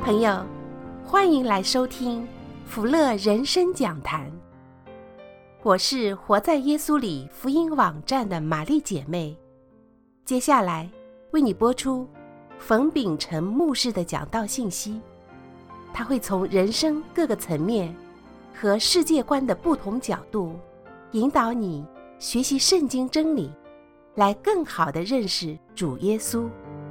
朋友，欢迎来收听福乐人生讲坛。我是活在耶稣里福音网站的玛丽姐妹。接下来为你播出冯秉成牧师的讲道信息，他会从人生各个层面和世界观的不同角度，引导你学习圣经真理，来更好地认识主耶稣。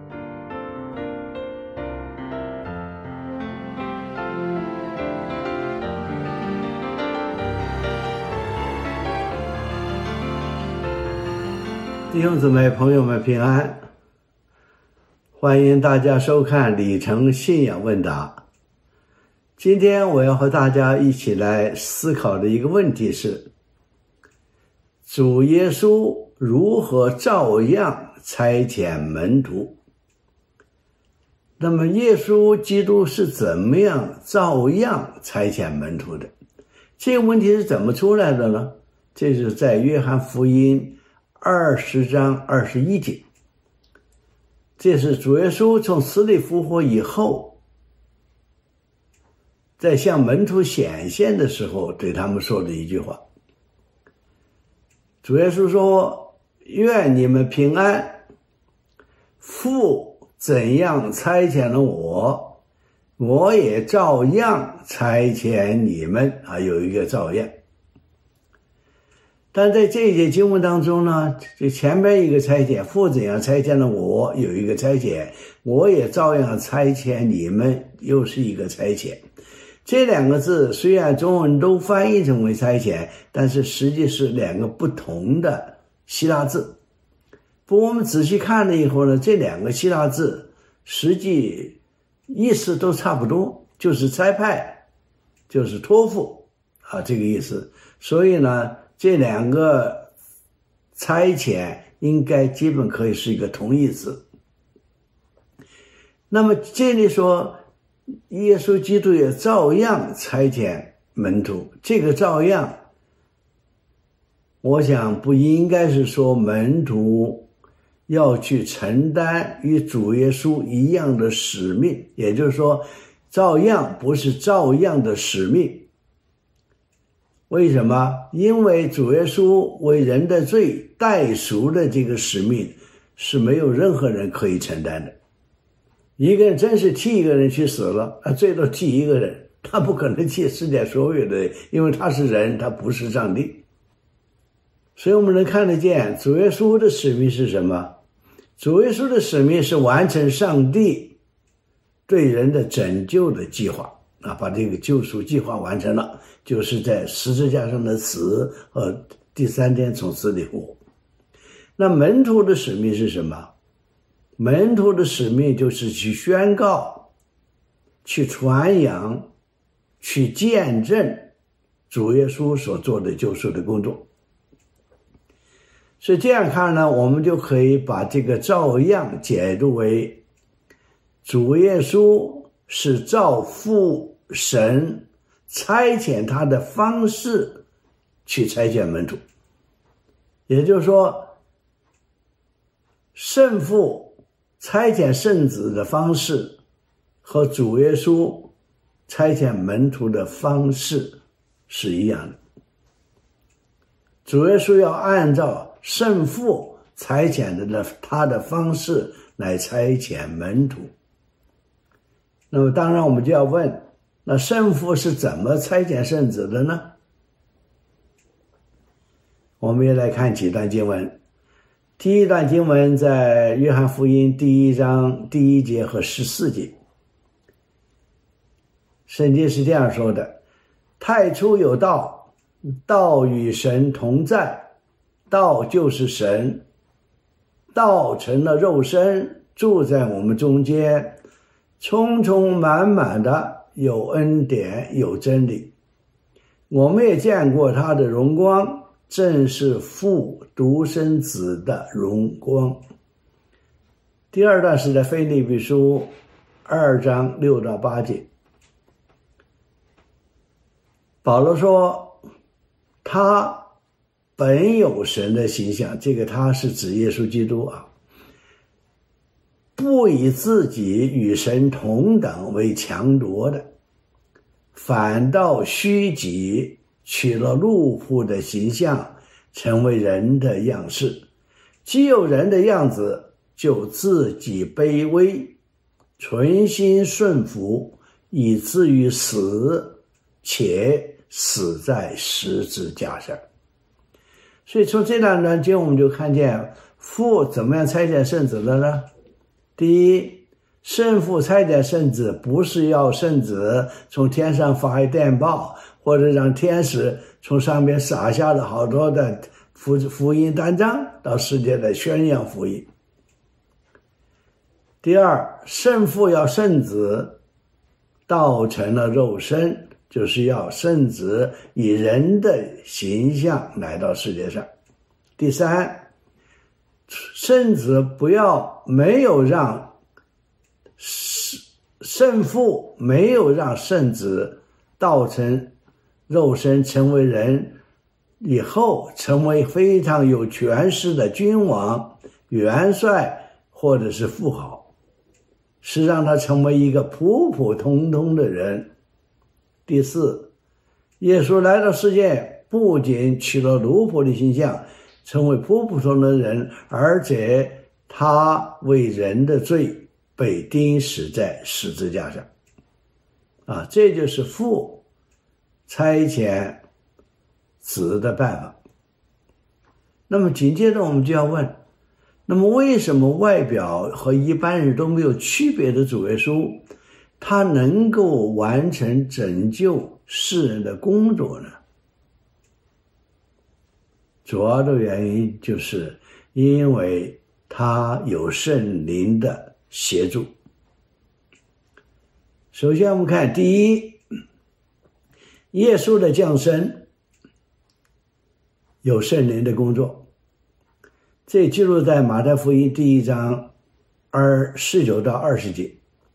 弟兄姊妹朋友们平安，欢迎大家收看里程信仰问答。今天我要和大家一起来思考的一个问题是，主耶稣如何照样差遣门徒？那么耶稣基督是怎么样照样差遣门徒的？这个问题是怎么出来的呢？这是在约翰福音20章21节，这是主耶稣从死里复活以后，在向门徒显现的时候对他们说的一句话。主耶稣说，愿你们平安，父怎样差遣了我，我也照样差遣你们。有一个照样。但在这一节经文当中呢，就前面一个差遣，父怎样差遣了我，有一个差遣，我也照样差遣你们，又是一个差遣。这两个字虽然中文都翻译成为差遣，但是实际是两个不同的希腊字。不过我们仔细看了以后呢，这两个希腊字实际意思都差不多，就是差派，就是托付这个意思。所以呢，这两个差遣应该基本可以是一个同义词。那么这里说耶稣基督也照样差遣门徒，这个照样我想不应该是说门徒要去承担与主耶稣一样的使命，也就是说照样不是照样的使命。为什么？因为主耶稣为人的罪代赎的这个使命是没有任何人可以承担的。一个人真是替一个人去死了，最多替一个人，他不可能替世界所有的人，因为他是人，他不是上帝。所以我们能看得见主耶稣的使命是什么？主耶稣的使命是完成上帝对人的拯救的计划，把这个救赎计划完成了，就是在十字架上的死和第三天从死里复活。那门徒的使命是什么？门徒的使命就是去宣告，去传扬，去见证主耶稣所做的救赎的工作。所以这样看呢，我们就可以把这个照样解读为主耶稣是照父神差遣他的方式去差遣门徒。也就是说，圣父差遣圣子的方式和主耶稣差遣门徒的方式是一样的。主耶稣要按照圣父差遣的他的方式来差遣门徒。那么当然我们就要问，那圣父是怎么差遣圣子的呢？我们也来看几段经文。第一段经文在约翰福音第1章第1节和14节。圣经是这样说的：太初有道，道与神同在，道就是神，道成了肉身，住在我们中间，充充满满的有恩典有真理。我们也见过他的荣光，正是父独生子的荣光。第二段是在腓立比书2章6到8节。保罗说，他本有神的形象，这个他是指耶稣基督不不以自己与神同等为强夺的，反倒虚己，取了奴仆的形象，成为人的样式。既有人的样子，就自己卑微，存心顺服，以至于死，且死在十字架上。所以从这两段经我们就看见父怎么样差遣圣子的呢？第一，圣父差遣圣子不是要圣子从天上发一电报，或者让天使从上面撒下了好多的福音单张到世界来宣扬福音。第二，圣父要圣子道成了肉身，就是要圣子以人的形象来到世界上。第三，圣子圣父没有让圣子道成肉身成为人以后成为非常有权势的君王、元帅或者是富豪，是让他成为一个普普通通的人。第四，耶稣来到世界不仅取了奴仆的形象，成为普普通的人，而且他为人的罪被钉死在十字架上。这就是父差遣子的办法。那么紧接着我们就要问，那么为什么外表和一般人都没有区别的主耶稣，他能够完成拯救世人的工作呢？主要的原因就是因为他有圣灵的协助。首先我们看第一，耶稣的降生有圣灵的工作，这记录在马太福音第1章19到20节。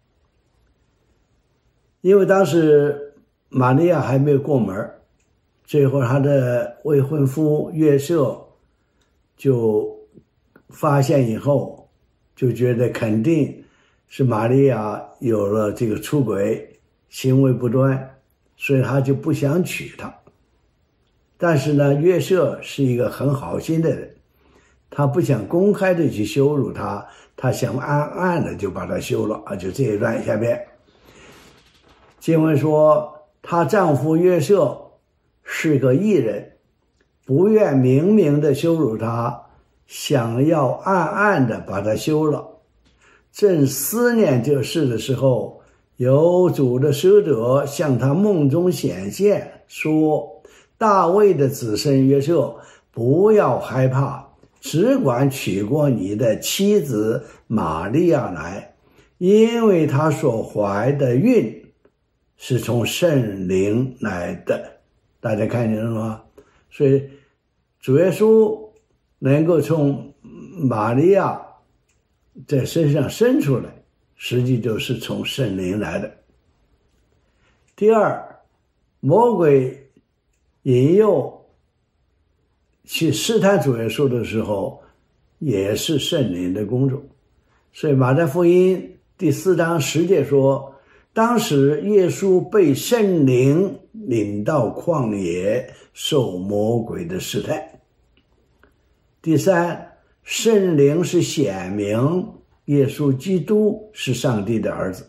因为当时玛利亚还没有过门，最后他的未婚夫约瑟就发现以后，就觉得肯定是玛利亚有了这个出轨，行为不端，所以他就不想娶她。但是呢，约瑟是一个很好心的人，他不想公开的去羞辱她，他想暗暗的就把她休了。就这一段下面经文说，她丈夫约瑟是个义人，不愿明明的羞辱她，想要暗暗的把她休了。正思念这事的时候，有主的使者向他梦中显现，说，大卫的子孙约瑟，不要害怕，只管娶过你的妻子玛利亚来，因为她所怀的孕是从圣灵来的。大家看见了吗？所以主耶稣能够从玛利亚在身上生出来，实际就是从圣灵来的。第二，魔鬼引诱去试探主耶稣的时候，也是圣灵的工作。所以马太福音第4章10节说，当时耶稣被圣灵领到旷野，受魔鬼的试探。第三，圣灵是显明耶稣基督是上帝的儿子。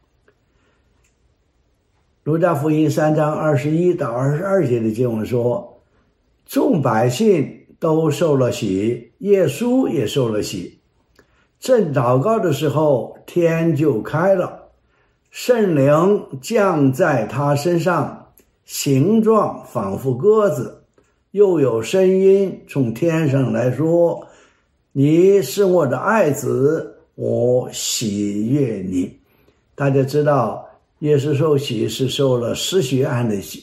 路加福音3章21到22节的经文说，众百姓都受了洗，耶稣也受了洗。正祷告的时候，天就开了，圣灵降在他身上，形状仿佛鸽子，又有声音从天上来说，你是我的爱子，我喜悦你。大家知道耶稣受洗是受了施洗约翰的洗，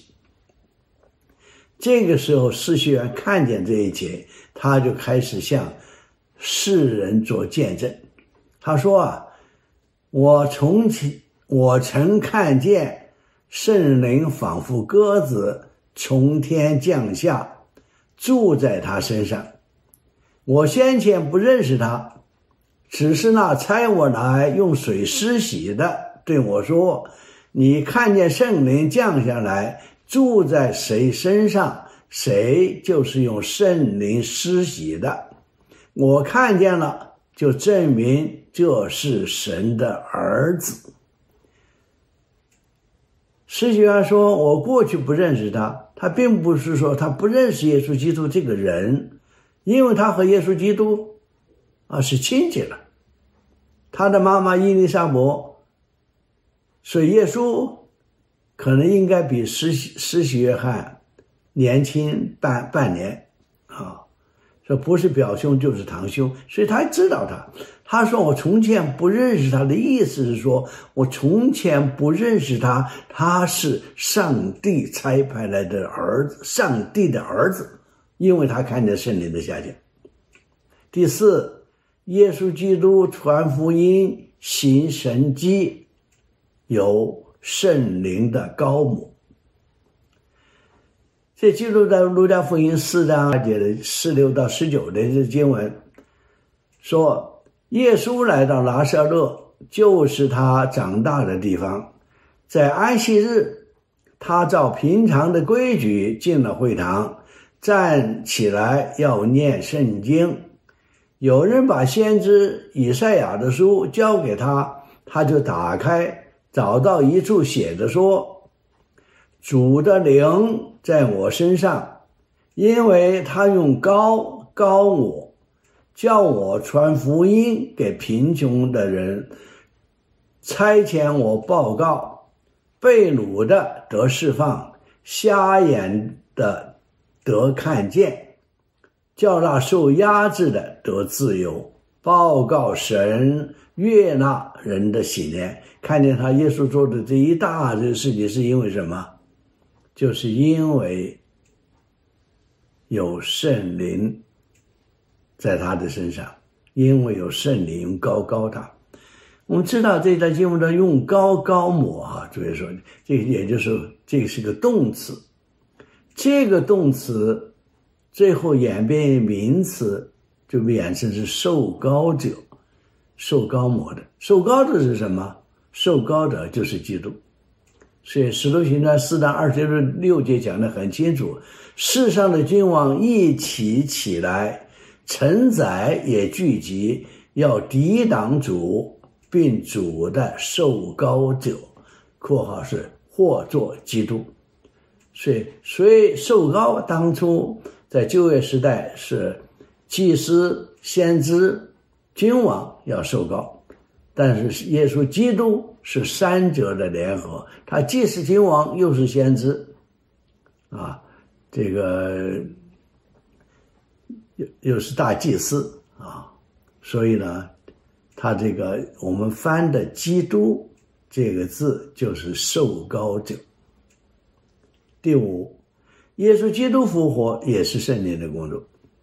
这个时候施洗约翰看见这一切，他就开始向世人做见证。他说我曾看见圣灵仿佛鸽子从天降下，住在他身上。我先前不认识他， 只是那差我来用水施洗的对我说，你看见圣灵降下来住在谁身上，谁就是用圣灵施洗的。我看见了，就证明这是神的儿子。施洗约翰说，我过去不认识他，他并不是说他不认识耶稣基督这个人，因为他和耶稣基督是亲戚了。他的妈妈伊丽莎伯，所以耶稣可能应该比施洗约翰年轻半年说不是表兄就是堂兄，所以他知道他。他说我从前不认识他的意思是说，我从前不认识他，他是上帝差派来的儿子，上帝的儿子，因为他看见圣灵的下降。第四，耶稣基督传福音行神迹，有圣灵的膏抹。这记录在路加福音4章2节的16到19的这经文说，耶稣来到拿撒勒，就是他长大的地方。在安息日，他照平常的规矩进了会堂，站起来要念圣经。有人把先知以赛亚的书交给他，他就打开，找到一处写着说，主的灵在我身上，因为他用膏我，叫我传福音给贫穷的人，差遣我报告被掳的得释放，瞎眼的得看见，叫那受压制的得自由，报告神悦纳人的喜年。看见他耶稣做的这一大堆事情是因为什么？就是因为有圣灵在他的身上，因为有圣灵膏他。我们知道这段经文的用膏抹主要说这个也就是这个是个动词，这个动词最后演变为名词，就变成是受膏者，受膏抹的。受膏者是什么？受膏者就是基督。所以使徒行传4章26节讲得很清楚，世上的君王一起来，臣宰也聚集，要抵挡主，并主的受膏者括号是或作基督。所以受膏当初在旧约时代是祭司、先知、君王要受膏，但是耶稣基督是三者的联合，他既是君王又是先知这个又是大祭司所以呢他这个我们翻的基督这个字就是受膏者。第五，耶稣基督复活也是圣灵的工作。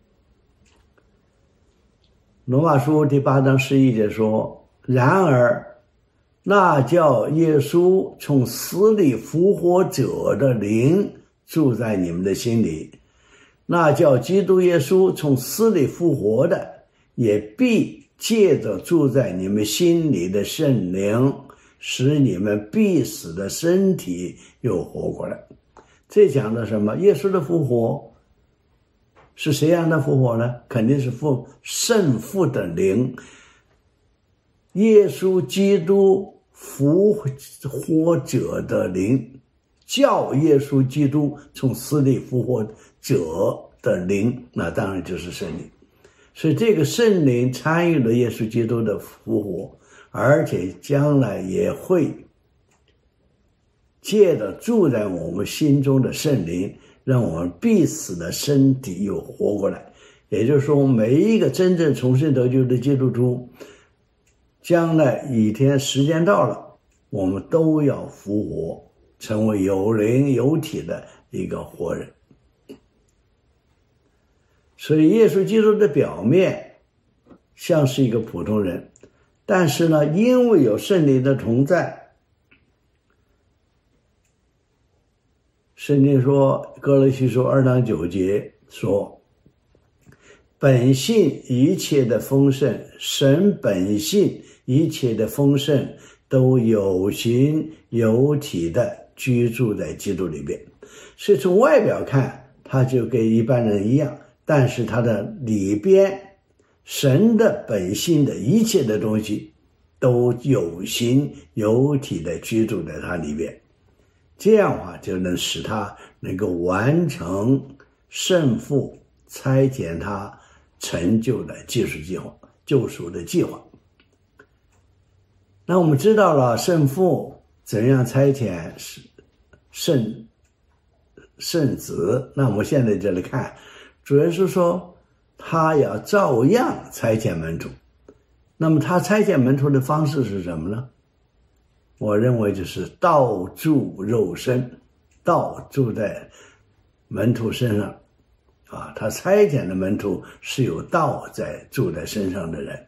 罗马书第8章11节说，然而那叫耶稣从死里复活者的灵住在你们的心里，那叫基督耶稣从死里复活的，也必借着住在你们心里的圣灵，使你们必死的身体又活过来。这讲的什么？耶稣的复活是谁让他复活呢？肯定是圣父的灵。耶稣基督复活者的灵，叫耶稣基督从死里复活者的灵，那当然就是圣灵。所以这个圣灵参与了耶稣基督的复活，而且将来也会借着住在我们心中的圣灵，让我们必死的身体又活过来。也就是说，每一个真正重生得救的基督徒，将来一天时间到了，我们都要复活，成为有灵有体的一个活人。所以耶稣基督的表面像是一个普通人，但是呢，因为有圣灵的同在，圣经说，哥罗西书2章9节说， 本性一切的丰盛，神本性一切的丰盛都有形有体的居住在基督里边。所以从外表看他就跟一般人一样，但是他的里边神的本性的一切的东西都有形有体的居住在他里边。这样的话就能使他能够完成圣父差遣他成就的救赎的计划。那我们知道了圣父怎样差遣圣子，那我们现在就来看，主耶稣说他要照样差遣门徒。那么他差遣门徒的方式是什么呢？我认为就是道住肉身，道住在门徒身上啊，他差遣的门徒是有道在住在身上的人。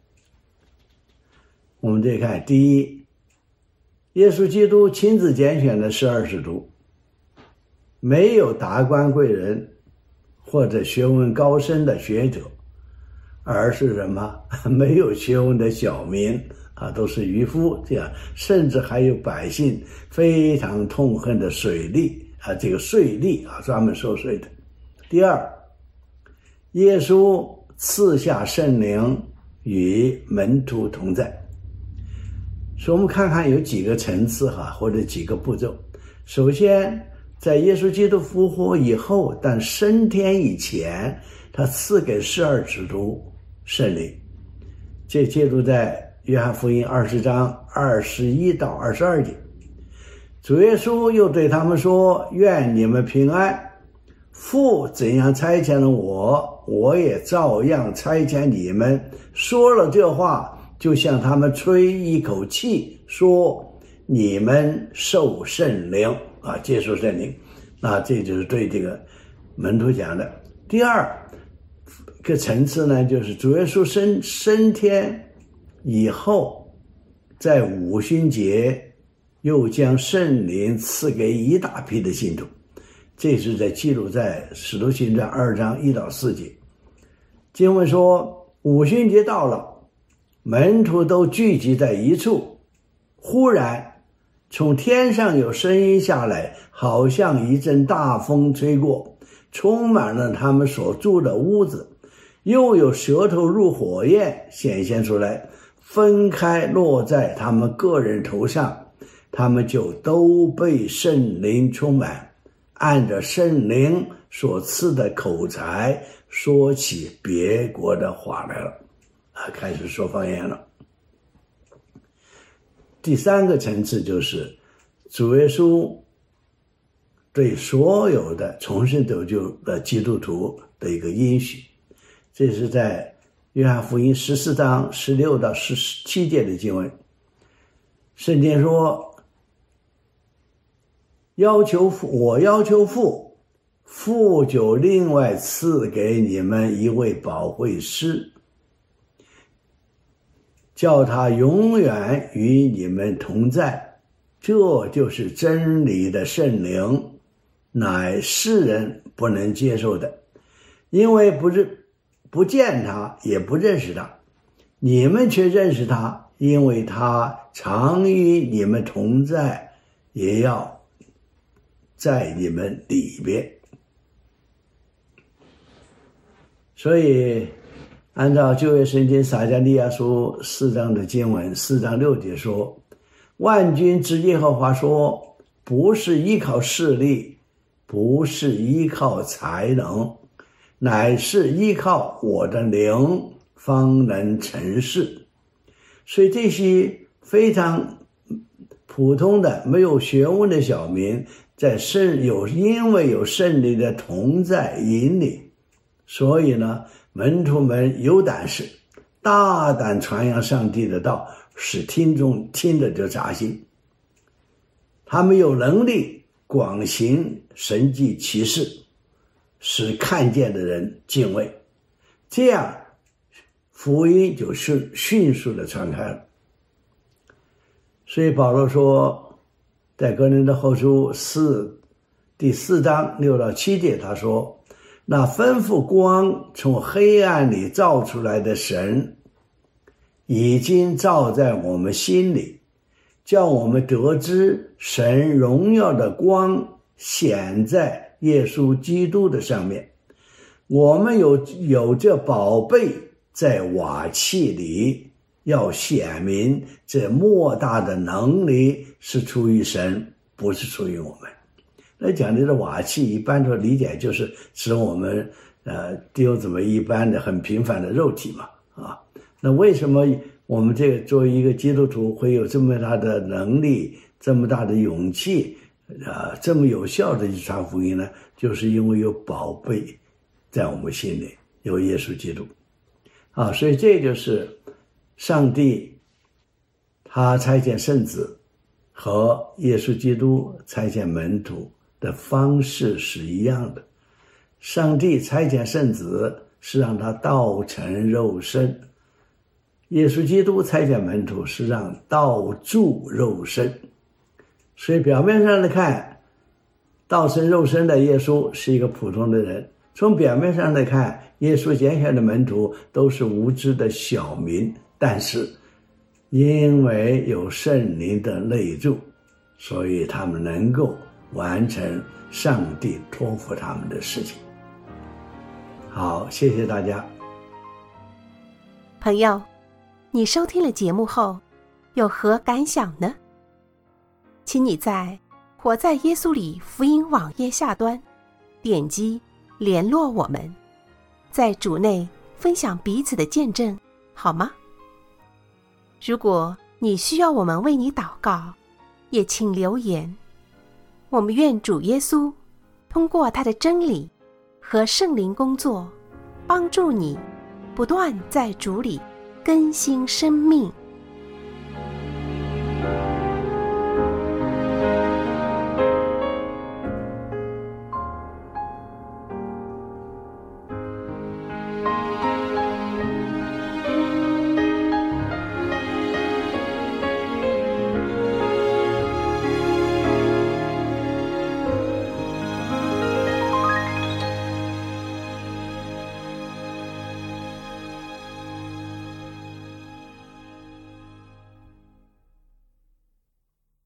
我们再看，第一，耶稣基督亲自拣选的12使徒，没有达官贵人或者学问高深的学者，而是什么？没有学问的小民啊，都是渔夫，这样，甚至还有百姓非常痛恨的税吏啊，这个税吏啊，专门收税的。第二，耶稣赐下圣灵与门徒同在。所以我们看看有几个层次或者几个步骤。首先，在耶稣基督复活以后，但升天以前，他赐给12使徒圣灵。这记录在约翰福音20章21到22节。主耶稣又对他们说，愿你们平安，父怎样差遣了我，我也照样差遣你们。说了这话，就向他们吹一口气，说你们受圣灵啊，接受圣灵。那这就是对这个门徒讲的。第二个层次呢，就是主耶稣升天以后，在五旬节又将圣灵赐给一大批的信徒，这是在记录在使徒行传2章1到4节。经文说，五旬节到了，门徒都聚集在一处，忽然从天上有声音下来，好像一阵大风吹过，充满了他们所住的屋子，又有舌头如火焰显现出来，分开落在他们个人头上，他们就都被圣灵充满，按着圣灵所赐的口才说起别国的话来了开始说方言了。第三个层次就是主耶稣对所有的重生得救的基督徒的一个应许，这是在约翰福音14章16到17节的经文。圣经说，我要求父就另外赐给你们一位保惠师，叫他永远与你们同在，这就是真理的圣灵，乃世人不能接受的，因为不见他，也不认识他。你们却认识他，因为他常与你们同在，也要在你们里边。所以按照旧约圣经撒迦利亚书4章的经文4章6节说，万军之耶和华说，不是依靠势力，不是依靠才能，乃是依靠我的灵，方能成事。所以这些非常普通的没有学问的小民，因为有圣灵的同在引领，所以呢，门徒们有胆识，大胆传扬上帝的道，使听众听着就扎心。他们有能力广行神迹奇事，使看见的人敬畏，这样福音就是迅速的传开了。所以保罗说，在哥林多后书第4章6到7节，他说， 那吩咐光从黑暗里照出来的神，已经照在我们心里，叫我们得知神荣耀的光显在耶稣基督的上面。我们有这宝贝在瓦器里，要显明这莫大的能力是出于神，不是出于我们。那讲这个瓦器，一般的理解就是指我们丢这么一般的很平凡的肉体嘛啊。那为什么我们这个作为一个基督徒会有这么大的能力，这么大的勇气这么有效的去传福音呢？就是因为有宝贝在我们心里，有耶稣基督啊。所以这就是上帝他差遣圣子和耶稣基督差遣门徒的方式是一样的。上帝差遣圣子是让他道成肉身，耶稣基督差遣门徒是让道住肉身。所以表面上来看，道成肉身的耶稣是一个普通的人，从表面上来看，耶稣拣选的门徒都是无知的小民，但是因为有圣灵的内助，所以他们能够完成上帝托付他们的事情。好，谢谢大家。 朋友，你收听了节目后有何感想呢？请你在活在耶稣里福音网页下端点击联络我们，在主内分享彼此的见证，好吗？如果你需要我们为你祷告，也请留言。我们愿主耶稣通过他的真理和圣灵工作，帮助你不断在主里更新生命。